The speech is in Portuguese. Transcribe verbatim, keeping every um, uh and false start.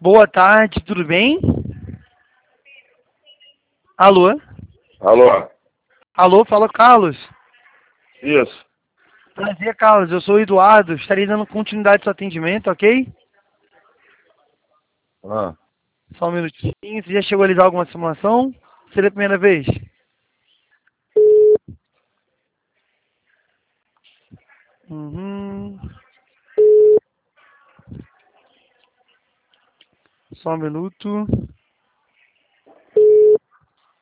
Boa tarde, tudo bem? Alô? Alô? Alô, fala Carlos. Isso. Prazer, Carlos. Eu sou o Eduardo. Estarei dando continuidade ao seu atendimento, ok? Ah, Só um minutinho. Você já chegou a realizar alguma simulação? Seria a primeira vez? Uhum. Só um minuto.